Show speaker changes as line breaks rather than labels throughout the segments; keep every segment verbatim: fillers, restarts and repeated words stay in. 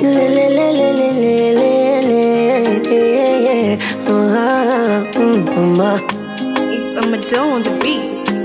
Le le le le le le le le le. Ah, mm, ah.
It's a Madonna on the beat.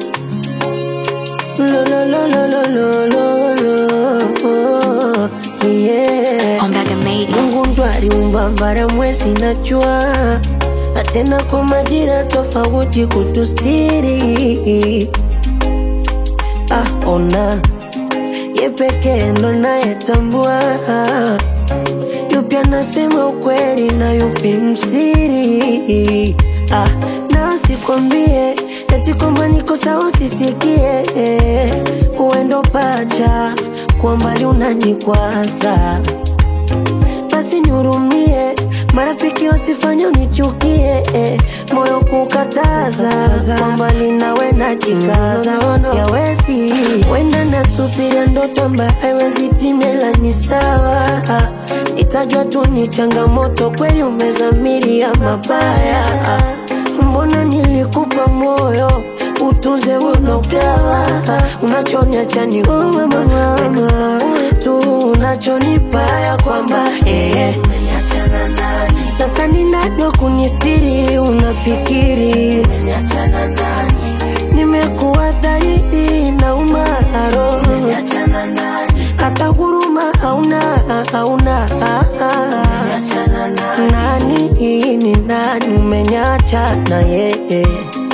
Lo lo lo lo lo lo lo lo. Yeah.
Ombaga made it.
Mungu ndo aliumba bara, mwezi na jua, na tena kwa majira tofauti kutustiri. Ah, ona ye pekee ndo nayetambua yupi anasema ukweli na yupi msiri. Ah, na sikwambie eti kwamba niko sawa usisikie, uendo pacha kwa mbali unanikwaza, basi nihurumie, marafiki wasifanye unichukie, moyo kukataza, kwa mbali nawe najikaza, siawezi wenda nasubiria ndoto ambayo haiwezi timela. Ni sawa, itajua tu ni changamoto, kweli umezamiria mabaya. Mbona nilikupa moyo utuze unogawa, unachoniacha ni wewe mama, wewe tu unachonipa ya kwamba eh, umeniachana nani? Sasa ni nani wa kunistiri? Unafikiri umeniachana nani? Nimekuwa dhaifu na umaro, umeniachana nani? Hata huruma hauna, hauna. Umeniachana nani? Nani ni nani? Umeniacha na yeye.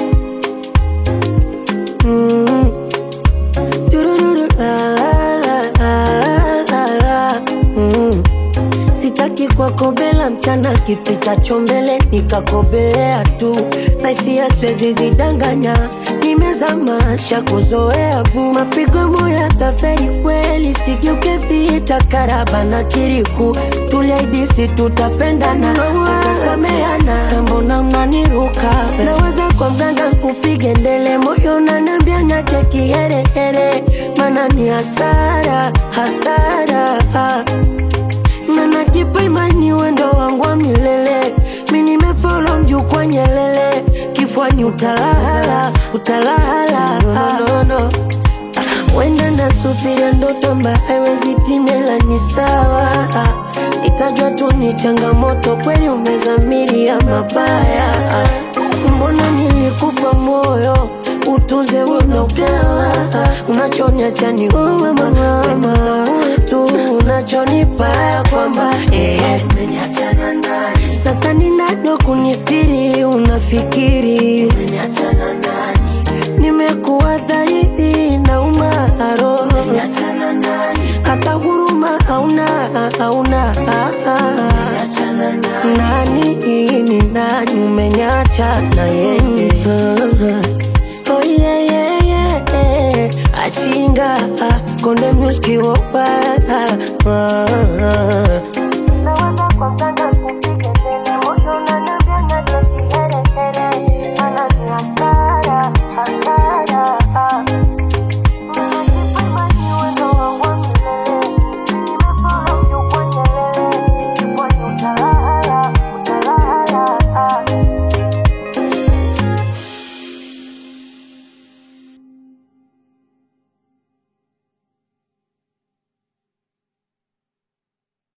Mm. Turururu, la, la, la, la, la, la. Mm. Sitaki kuwakobela mchana, kipitacho mbele nikakobelea tu, na hisia siwezi zidanganya, nimezama shakuzoea bu, mapigo moyo taferi kweli, sigeuke vita karaba na kiriku, tuliahidi tutapendana, tutasameana, mbona unaniruka? Naweza kwa mganga kupige ndele, moyo unaniambia niache kiherehere, maana ni hasara, hasara. Na najipa imani wendo wangu wa milele, mimi nimefollow mjukwa Nyelele, kifuani utalala, utalala. No, no, no. Wenda nasubiria ndoto ambayo haiwezi timela. Ni sawa, itajua tu ni changamoto, kweli umezamiria mabaya. Mbona nilikupa moyo utuze unogawa, unachoniacha ni wewe mama, wewe tu unachonipa ya kwamba eh, umeniachana nani? Sasa ni nani wa kunistiri? Unafikiri umeniachana nani? Nimekuwa dhaifu na umaro, umeniachana nani? Hata huruma hauna, hauna. Umeniachana nani? Nani ni nani? Umeniacha na yeye. Oh yeah yeah yeah, achinga konde muski wopa.